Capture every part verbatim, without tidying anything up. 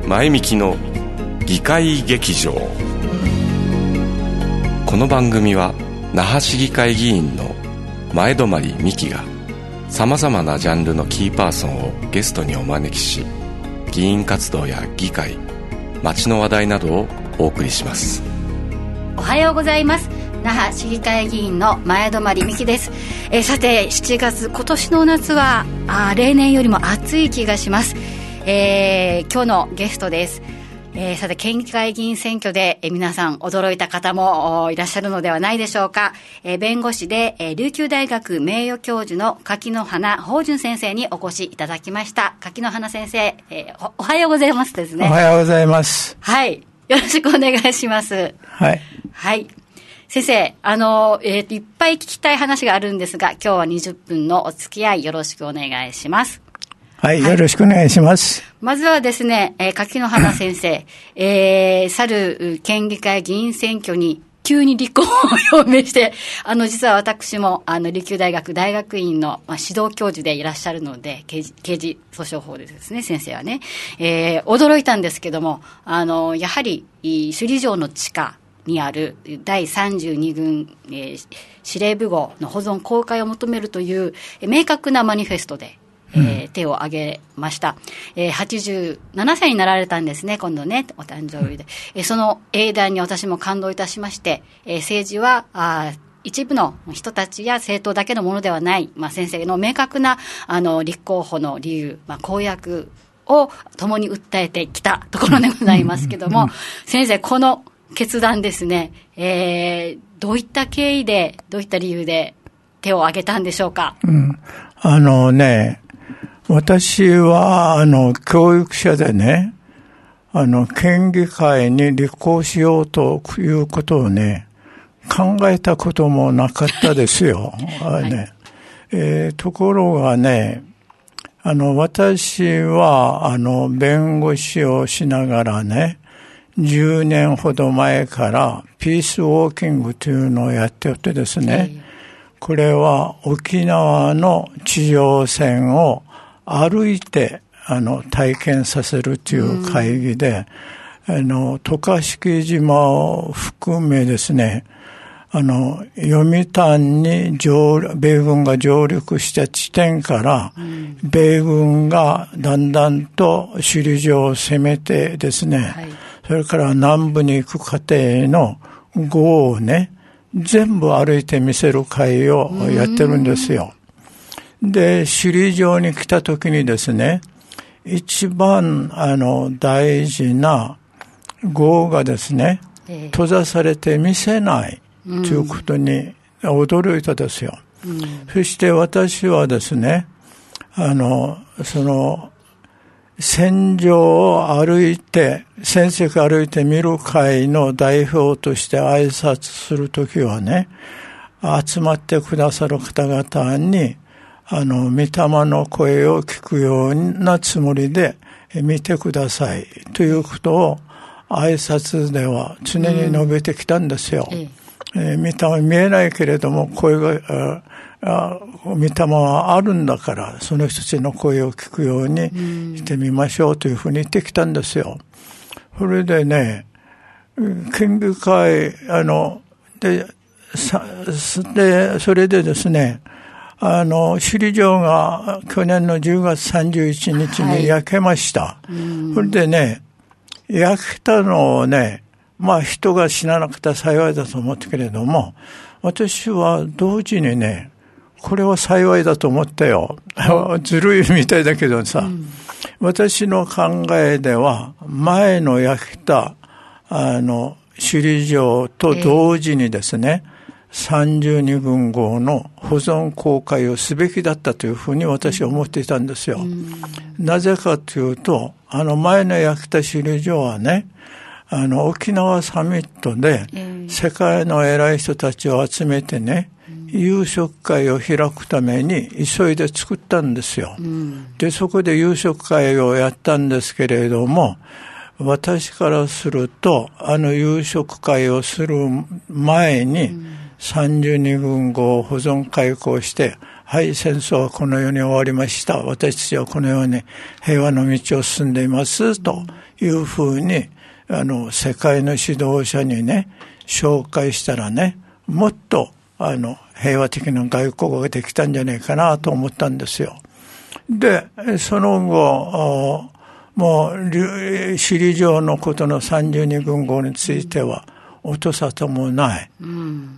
前みきの議会劇場。この番組は那覇市議会議員の前泊美樹がさまざまなジャンルのキーパーソンをゲストにお招きし、議員活動や議会、街の話題などをお送りします。 おはようございます。那覇市議会議員の前泊美樹です。えー、さてしちがつ、今年の夏はあ例年よりも暑い気がします。えー、今日のゲストです。えー、さて県議会議員選挙で、えー、皆さん驚いた方もいらっしゃるのではないでしょうか。えー、弁護士で、えー、琉球大学名誉教授の柿野花芳純先生にお越しいただきました。柿野花先生、えー、お, おはようございますですね。 おはようございます。 はい、よろしくお願いします。 はいはい、先生、あの、えー、いっぱい聞きたい話があるんですが、今日はにじゅっぷんのお付き合いよろしくお願いします。 はい、はい、よろしくお願いします。 まずはですね、えー、柿野花先生、えー、去る県議会議員選挙に急に立候補を表明して、あの、実は私も、あの、琉球大学大学院の、まあ、指導教授でいらっしゃるので、刑事、刑事訴訟法でですね、先生はね、えー、驚いたんですけども、あの、やはり、首里城の地下にあるだいさんじゅうに軍、えー、司令部号の保存公開を求めるという、えー、明確なマニフェストで、えーうん、手を挙げました。えー、はちじゅうななさいになられたんですね、今度ね、お誕生日で。えー、その英断に私も感動いたしまして、えー、政治はあ一部の人たちや政党だけのものではない、まあ、先生の明確なあの立候補の理由、まあ、公約を共に訴えてきたところでございますけども、先生、この決断ですね、えー、どういった経緯で、どういった理由で手を挙げたんでしょうか。 うん、あのね、私はあの教育者でね、あの県議会に立候補しようということをね、考えたこともなかったですよ。はい、ねえー、ところがね、あの私はあの弁護士をしながらね、じゅうねんほど前からピースウォーキングというのをやっておってですね、これは沖縄の地上戦を歩いてあの体験させるという会議で、あの渡嘉敷島を含めですね、あの読谷に上米軍が上陸した地点から、米軍がだんだんと首里城を攻めてですね、はい、それから南部に行く過程の号をね、全部歩いて見せる会をやってるんですよ。で、首里城に来た時にですね、一番あの大事な号がですね、閉ざされて見せないということに驚いたですよ。うん、そして私はですね、あの、その、戦場を歩いて、戦績歩いて見る会の代表として挨拶するときはね、集まってくださる方々に、あの、御霊の声を聞くようなつもりで見てくださいということを挨拶では常に述べてきたんですよ。うん、えー、御霊見えないけれども声が、あ御霊はあるんだから、その人たちの声を聞くようにしてみましょうというふうに言ってきたんですよ。それでね、県議会、あの、で、さで、それでですね、あの、首里城が去年のじゅうがつさんじゅういちにちに焼けました。はい、それでね、焼けたのをね、まあ人が死ななくて幸いだと思ったけれども、私は同時にね、これは幸いだと思ったよ。ずるいみたいだけどさ、うん、私の考えでは前の焼けたあの首里城と同時にですね、えーさんじゅうに軍号の保存公開をすべきだったというふうに私は思っていたんですよ。うん、なぜかというと、あの前の焼けた首里城はね、あの沖縄サミットで世界の偉い人たちを集めてね、うん、夕食会を開くために急いで作ったんですよ。うん、で、そこで夕食会をやったんですけれども、私からすると、あの夕食会をする前に、うんさんじゅうに軍号を保存開港してはい、戦争はこのように終わりました。私たちはこのように平和の道を進んでいます。というふうに、あの、世界の指導者にね、紹介したらね、もっと、あの、平和的な外交ができたんじゃないかなと思ったんですよ。で、その後、もう、首里城のことのさんじゅうにぐんごうについては、音沙汰もない。うん、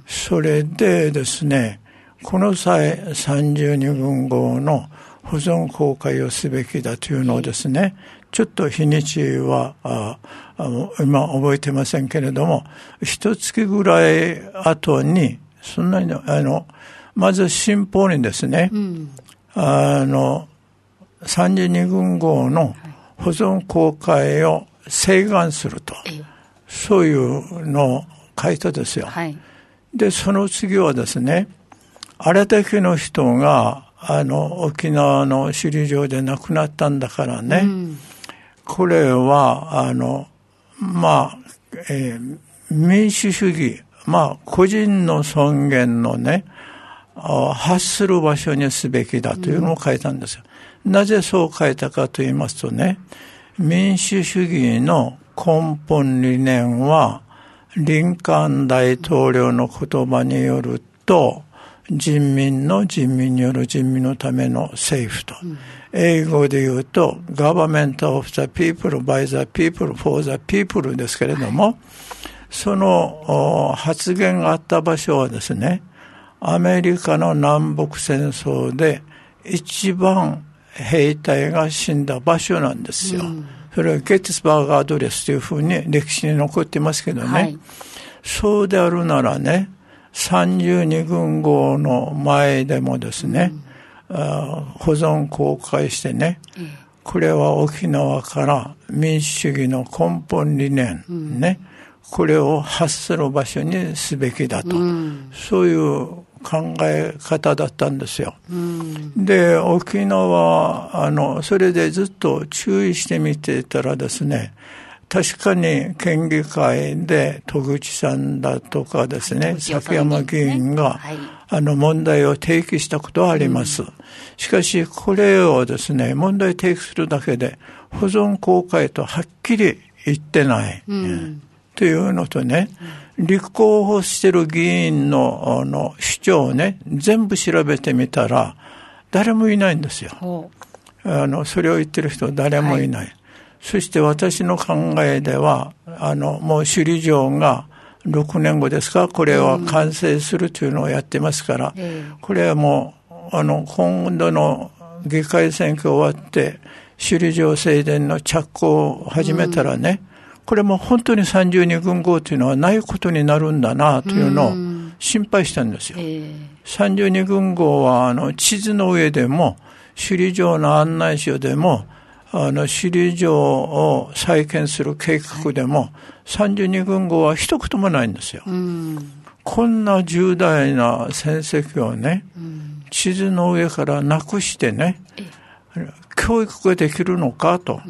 それでですね、この際さんじゅうにぐんごうの保存公開をすべきだというのをですね、ちょっと日にちはああ今覚えてませんけれども、一月ぐらい後に、そんなにあの、まず新報にですね、うん、あの、さんじゅうにぐんごうの保存公開を請願すると、はい、そういうのを書いたですよ。はい、で、その次はですね、あれだけの人が、あの、沖縄の首里城で亡くなったんだからね、うん、これは、あの、まあ、えー、民主主義、まあ、個人の尊厳のね、発する場所にすべきだというのを書いたんですよ。うん、なぜそう書いたかと言いますとね、民主主義の根本理念は、リンカーン大統領の言葉によると、人民の人民による人民のための政府と、うん、英語で言うと Government of the people by the people for the people ですけれども、はい、その発言があった場所はですね、アメリカの南北戦争で一番兵隊が死んだ場所なんですよ。うん、それはゲッツバーグアドレスというふうに歴史に残ってますけどね、はい、そうであるならね、さんじゅうにぐんごうの前でもですね、うん、あ保存公開してね、うん、これは沖縄から民主主義の根本理念、うん、ね、これを発する場所にすべきだと、うん、そういう考え方だったんですよ。うん、で、沖縄、あの、それでずっと注意してみていたらですね、確かに県議会で戸口さんだとかですね、崎山議員が、はい、あの問題を提起したことはあります。うん、しかしこれをですね、問題提起するだけで保存公開とはっきり言ってない、うん、というのとね、立候補している議員の、あの主張をね、全部調べてみたら誰もいないんですよ。あのそれを言ってる人誰もいない。はい、そして私の考えでは、あの、もう首里城がろくねんごですか、これは完成するというのをやってますから、うん、これはもう、あの、今度の議会選挙終わって、首里城正殿の着工を始めたらね、うん、これも本当にさんじゅうにぐんごうというのはないことになるんだなというのを心配したんですよ。うん、さんじゅうにぐんごうは、あの、地図の上でも、首里城の案内書でも、あの、首里城を再建する計画でも、はい、さんじゅうにぐんごうは一言もないんですよ。うん、こんな重大な戦績をね、うん、地図の上からなくしてね、教育ができるのかと、うん、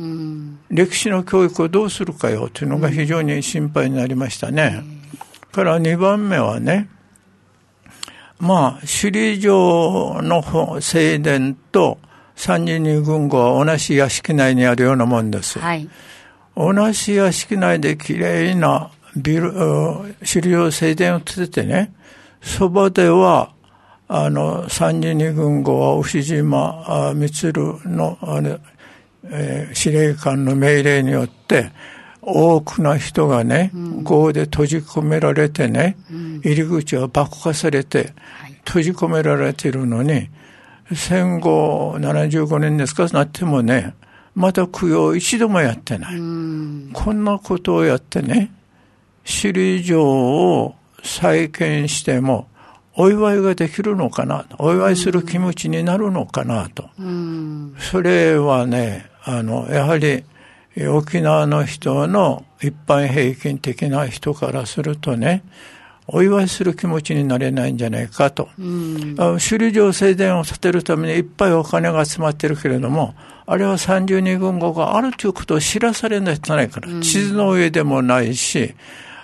歴史の教育をどうするかよというのが非常に心配になりましたね。うん、からにばんめはね、まあ、首里城の正殿とさんじゅうにぐんごうは同じ屋敷内にあるようなもんです。はい、同じ屋敷内できれいなビル、首里城正殿を建ててね、そばでは、あの、さんじゅうにぐんごうは牛島満の、あの、えー、司令官の命令によって、多くの人がね、うん、壕で閉じ込められてね、うん、入り口は爆破されて、閉じ込められているのに、戦後ななじゅうごねんですかなってもね、また供養一度もやってない。うん、こんなことをやってね、首里城を再建してもお祝いができるのかな、お祝いする気持ちになるのかなと。うん、それはね、あの、やはり沖縄の人の一般平均的な人からするとね、お祝いする気持ちになれないんじゃないかと。うん、首里城正殿を建てるためにいっぱいお金が集まってるけれども、あれはさんじゅうにぐんごうがあるということを知らされないとないから、うん、地図の上でもないし、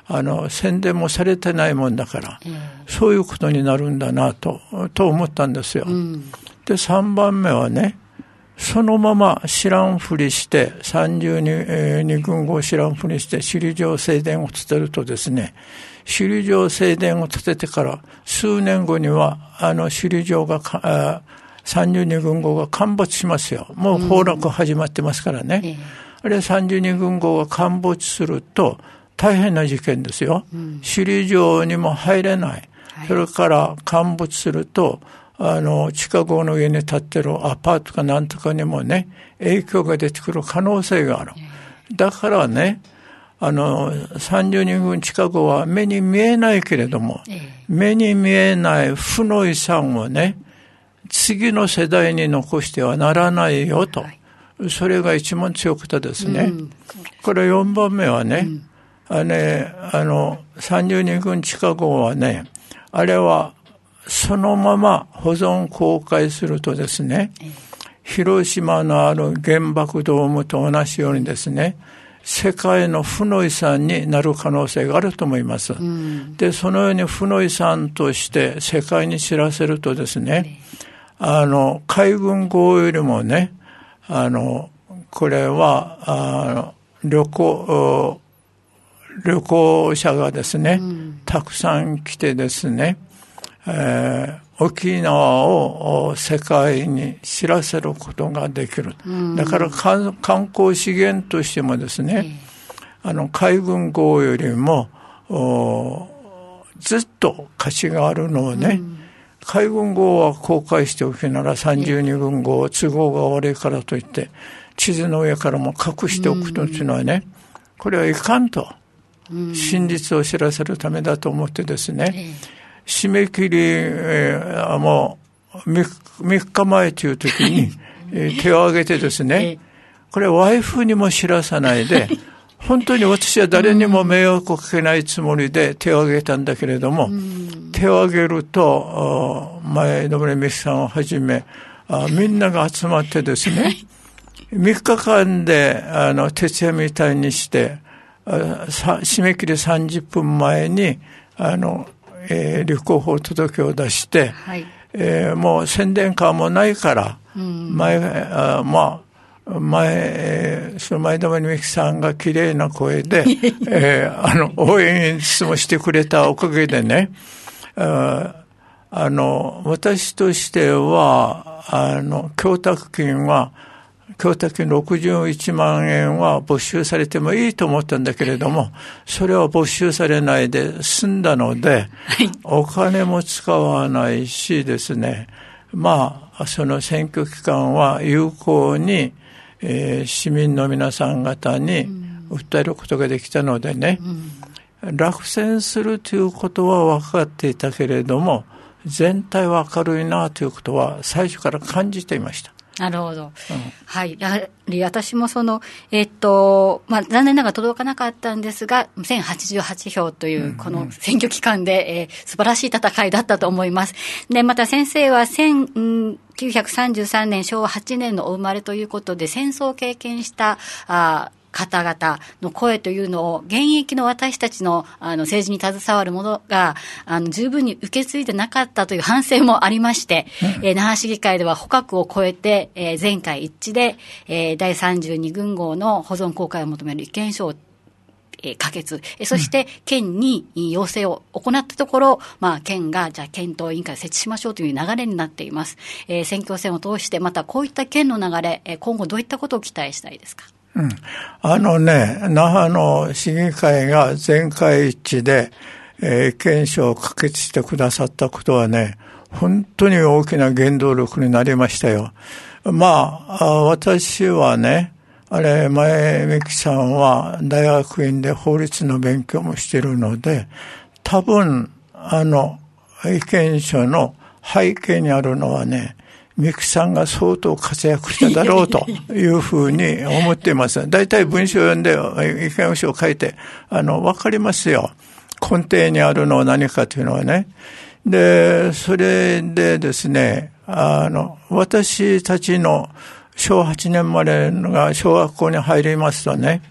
あの、宣伝もされてないもんだから、えー、そういうことになるんだなと、と思ったんですよ。うん、で、さんばんめはね、そのまま知らんふりして、さんじゅうにぐんごを知らんふりして、首里城正殿を建てるとですね、首里城正殿を建ててから数年後には、あの、首里城が、さんじゅうにぐんごが陥没しますよ。もう崩落始まってますからね。うん、あれさんじゅうにぐんごが陥没すると大変な事件ですよ。うん、首里城にも入れない。はい、それから陥没すると、あの、地下壕の上に建ってるアパートかなんとかにもね、影響が出てくる可能性がある。だからね、あの、さんじゅうにぐん地下壕は目に見えないけれども、目に見えない負の遺産をね、次の世代に残してはならないよと。それが一番強くてですね。うん、これよんばんめはね、うん、あね、あの、さんじゅうにぐん地下壕はね、あれはそのまま保存公開するとですね、広島のある原爆ドームと同じようにですね、世界の負の遺産になる可能性があると思います。うん、で、そのように負の遺産として世界に知らせるとですね、あの、海軍壕よりもね、あの、これは、あの、旅行、旅行者がですね、うん、たくさん来てですね、えー、沖縄を世界に知らせることができる。うん、だから観光資源としてもですね、あの、海軍壕よりも、ずっと価値があるのをね、うん、海軍壕は公開しておくならさんじゅうにぐんご都合が悪いからといって地図の上からも隠しておくというのはね、これはいかんと、真実を知らせるためだと思ってですね、締め切り、えー、もう 3, 3日前という時に手を挙げてですね、これワイフにも知らさないで本当に私は誰にも迷惑をかけないつもりで手を挙げたんだけれども、うん、手を挙げると、前野村美樹さんをはじめ、みんなが集まってですね、みっかかんで、あの、徹夜みたいにして、締め切りさんじゅっぷんまえに、あの、えー、立候補届を出して、はい、えー、もう宣伝カーもないから、うん、前、あまあ、前、その前田美樹さんが綺麗な声で、えー、あの、応援演説もしてくれたおかげでね、あ, あの、私としては、あの、供託金は、供託金ろくじゅういちまんえんは没収されてもいいと思ったんだけれども、それは没収されないで済んだので、お金も使わないしですね、まあ、その選挙期間は有効に、えー、市民の皆さん方に訴えることができたのでね、うん、落選するということは分かっていたけれども、全体は明るいなということは最初から感じていました。 なるほど。うん、はい。やはり私もその、えっと、まあ、残念ながら届かなかったんですが、せんはちじゅうはちひょうという、この選挙期間で、うんうん、えー、素晴らしい戦いだったと思います。で、また先生はせんきゅうひゃくさんじゅうさんねん、しょうわはちねんのお生まれということで、戦争を経験した、あ方々の声というのを現役の私たちの、あの政治に携わる者があの十分に受け継いでなかったという反省もありまして、うん、えー、那覇市議会では保革を超えて、えー、全会一致で、えー、だいさんじゅうにぐんごうの保存公開を求める意見書をえー、可決、えー、そして県に要請を行ったところ、まあ、県がじゃあ検討委員会を設置しましょうという流れになっています。えー、選挙戦を通してまたこういった県の流れ、えー、今後どういったことを期待したいですか？ うん、あのね、那覇の市議会が全会一致で、えー、意見書を可決してくださったことはね、本当に大きな原動力になりましたよ。まあ、私はね、あれ、前美樹さんは大学院で法律の勉強もしているので、多分、あの、意見書の背景にあるのはね、美樹さんが相当活躍しただろうというふうに思っています。大体文章を読んで意見書を書いて、あの、わかりますよ。根底にあるのは何かというのはね。で、それでですね、あの、私たちのしょうわはちねんまでが小学校に入りますとね、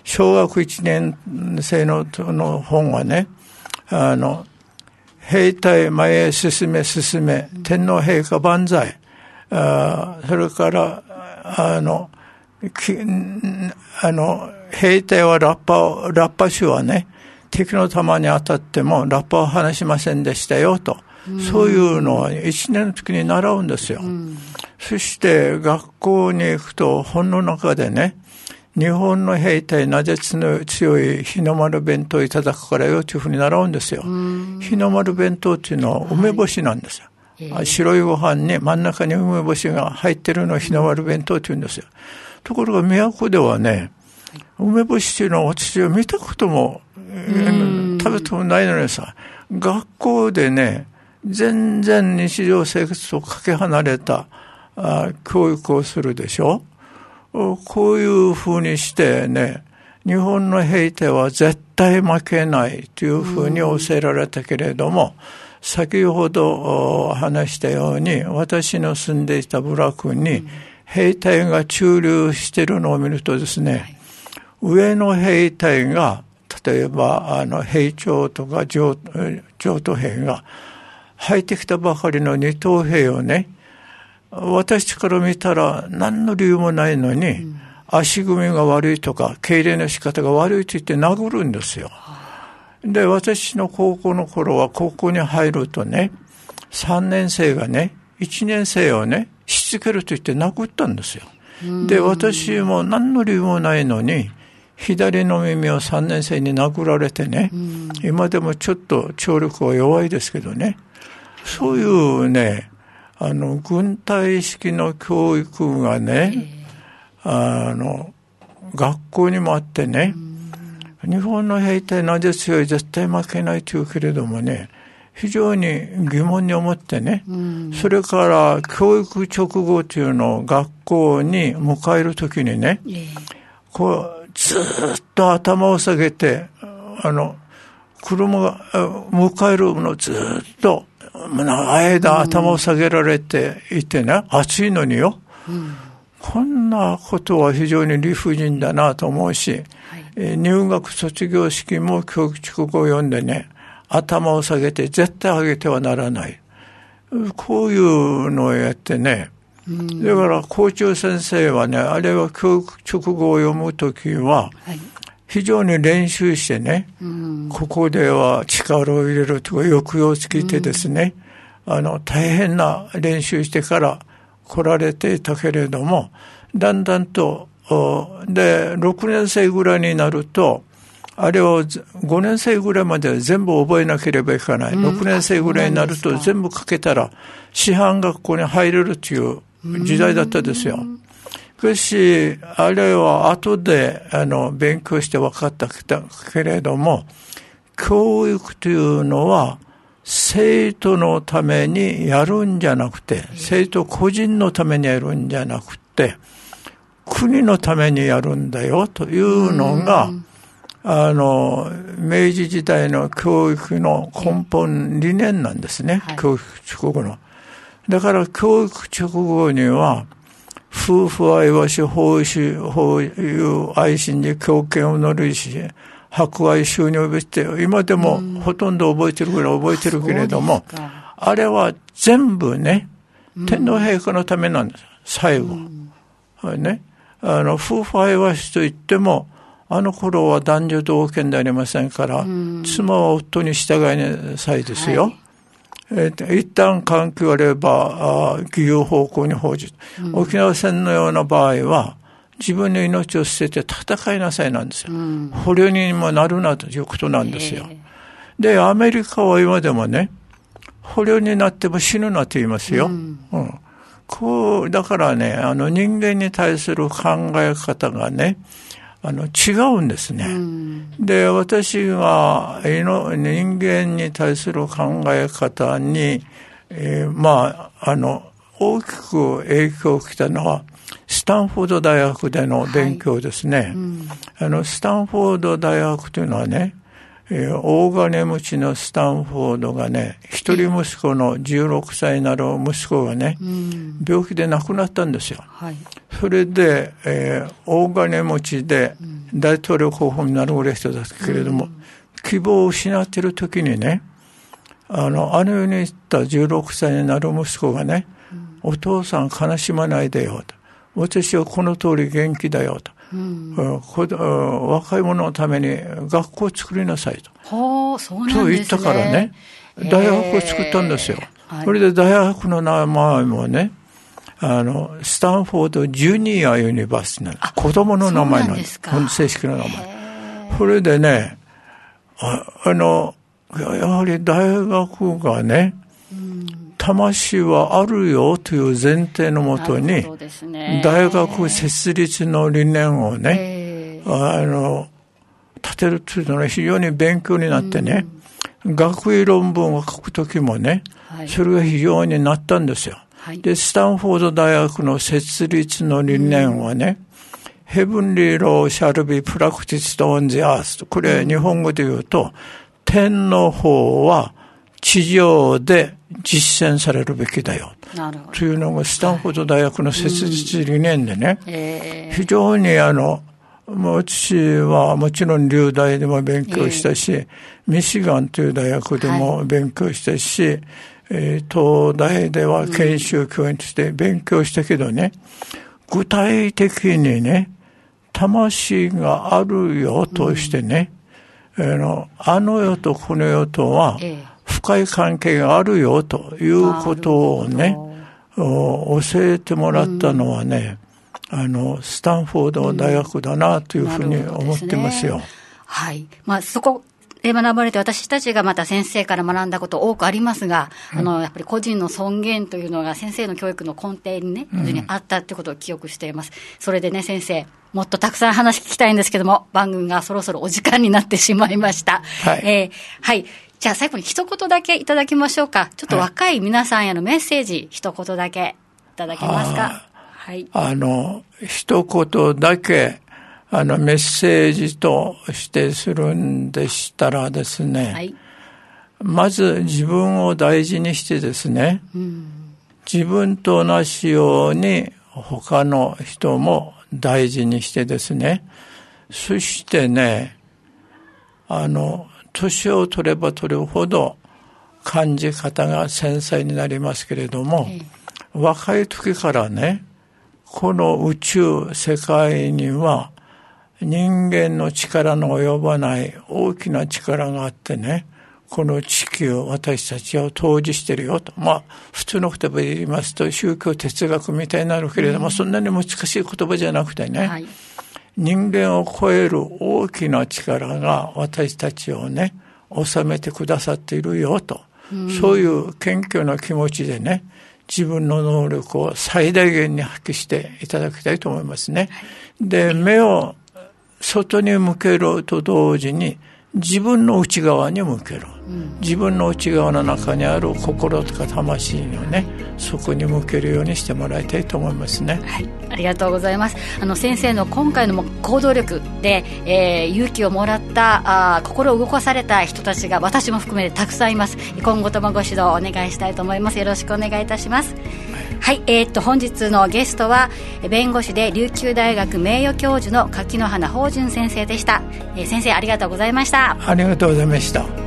小学いちねん生 の, の本はね、あの兵隊前へ進め進め、天皇陛下万歳、あそれからあのあの兵隊はラッパをラッパ手はね、敵の弾に当たってもラッパを離しませんでしたよと、そういうのはいちねんの時に習うんですよ。そして学校に行くと本の中でね、日本の兵隊なぜ強い日の丸弁当をいただくからよというふうに習うんですよ。日の丸弁当っていうのは梅干しなんですよ、はい、白いご飯に真ん中に梅干しが入ってるのを日の丸弁当っていうんですよ。ところが都ではね、梅干しっていうのは私は見たことも食べてもないのにさ、学校でね、全然日常生活とかけ離れたあ教育をするでしょ。こういうふうにしてね、日本の兵隊は絶対負けないというふうに教えられたけれども、先ほど話したように、私の住んでいた部落に兵隊が駐留しているのを見るとですね、上の兵隊が例えばあの兵長とか上等兵が入ってきたばかりの二等兵をね、私から見たら何の理由もないのに、うん、足組みが悪いとか敬礼の仕方が悪いと言って殴るんですよ。で、私の高校の頃は高校に入るとね、さんねん生がね、いちねん生をね、しつけると言って殴ったんですよ。で、私も何の理由もないのに、左の耳をさんねん生に殴られてね、今でもちょっと聴力は弱いですけどね、そういうね、あの軍隊式の教育がね、あの学校にもあってね、日本の兵隊なぜ強い、絶対負けないというけれどもね、非常に疑問に思ってね、それから教育直後というのを学校に迎えるときにね、こうずっと頭を下げて、あの車が迎えるのをずっと間頭を下げられていてね、暑いのによ、うん、こんなことは非常に理不尽だなと思うし、はい、入学卒業式も教育直後を読んでね、頭を下げて絶対上げてはならない、こういうのをやってね、うん、だから校長先生はね、あれは教育直後を読むときは、はい非常に練習してね、うん、ここでは力を入れるとか抑揚をつけてですね、うん、あの大変な練習してから来られていたけれども、だんだんとでろくねん生ぐらいになると、あれをごねん生ぐらいまで全部覚えなければいけない、うん、ろくねん生ぐらいになると全部書けたら師範学校に入れるという時代だったですよ。うんしかし、あれは後であの勉強して分かったけれども、教育というのは生徒のためにやるんじゃなくて、生徒個人のためにやるんじゃなくて、国のためにやるんだよというのが、あの明治時代の教育の根本理念なんですね、はい、教育直後の。だから教育直後には、夫婦愛はし、法師、法有愛心に強権を乗るし、博愛収入をべして、今でもほとんど覚えてるぐらい覚えてるけれども、あれは全部ね、天皇陛下のためなんです、最後。うんね、あの夫婦愛はしといっても、あの頃は男女同権でありませんから、妻は夫に従いなさいですよ。はいえー、一旦環境あれば義勇方向に報じる、うん、沖縄戦のような場合は自分の命を捨てて戦いなさいなんですよ、うん、捕虜にもなるなということなんですよ。でアメリカは今でもね、捕虜になっても死ぬなと言いますよ、うんうん、こうだからね、あの人間に対する考え方がね、あの違うんですね、うん、で私が人間に対する考え方に、えー、まああの大きく影響を受けたのはスタンフォード大学での勉強ですね、はいうん、あのスタンフォード大学というのはね、えー、大金持ちのスタンフォードがね、一人息子のじゅうろくさいになる息子がね、うん、病気で亡くなったんですよ、はい、 それで、えー、大金持ちで大統領候補になるぐらい人だったけれども、うん、希望を失っている時にね、あの、あの世に行ったじゅうろくさいになる息子がね、うん、お父さん悲しまないでよと。私はこの通り元気だよと。うん、若い者のために学校を作りなさいと。 はあ、そうなんですね。 と言ったからね、大学を作ったんですよ。はい、それで大学の名前もね、あの、スタンフォードジュニアユニバーシティなの。子供の名前なんです。正式な名前。それでね、あ, あの、やはり大学がね、うん、魂はあるよという前提のもとに、ね、大学設立の理念をね、あの、立てるというのは非常に勉強になってね、うん、学位論文を書くときもね、はい、それが非常になったんですよ。はい、で、スタンフォード大学の設立の理念はね、うん、Heavenly Law shall be practiced on the earth。これ、日本語で言うと、天の法は地上で実践されるべきだよ。なるほど。というのがスタンフォード大学の設立理念でね、はい、えー、非常にあの、私はもちろん留大でも勉強したし、えー、ミシガンという大学でも勉強したし、はい、えー、東大では研修教員として勉強したけどね、うん、具体的にね、魂があるよとしてね、うん、あの、あの世とこの世とは深い関係があるよということをね、教えてもらったのはね、うん、あの、スタンフォード大学だなというふうに思ってますよ。 うん、はい。まあ、そこ、で学ばれて私たちがまた先生から学んだこと多くありますが、うん、あのやっぱり個人の尊厳というのが先生の教育の根底にね、非常にあったということを記憶しています。それでね、先生もっとたくさん話聞きたいんですけども、番組がそろそろお時間になってしまいました。はい、えー、はい。じゃあ最後に一言だけいただきましょうか。ちょっと若い皆さんへのメッセージ、一言だけいただけますか。はい。 あの一言だけ。あのメッセージとしてするんでしたらですね、はい、まず自分を大事にしてですね、うん、自分と同じように他の人も大事にしてですね、そしてね、あの年を取れば取るほど感じ方が繊細になりますけれども、はい、若い時からね、この宇宙世界には人間の力の及ばない大きな力があってね、この地球私たちを統治しているよと。まあ普通の言葉で言いますと宗教哲学みたいになるけれども、うん、そんなに難しい言葉じゃなくてね、はい、人間を超える大きな力が私たちをね治めてくださっているよと、うん、そういう謙虚な気持ちでね、自分の能力を最大限に発揮していただきたいと思いますね。はい、で、目を外に向けると同時に自分の内側に向ける、うん、自分の内側の中にある心とか魂をね、そこに向けるようにしてもらいたいと思いますね。 はい、ありがとうございます。あの先生の今回の行動力で、えー、勇気をもらったあ心を動かされた人たちが私も含めてたくさんいます。今後ともご指導をお願いしたいと思います。よろしくお願いいたします。はい、えー、っと本日のゲストは弁護士で琉球大学名誉教授の柿野花芳純先生でした。えー、先生ありがとうございました。 ありがとうございました。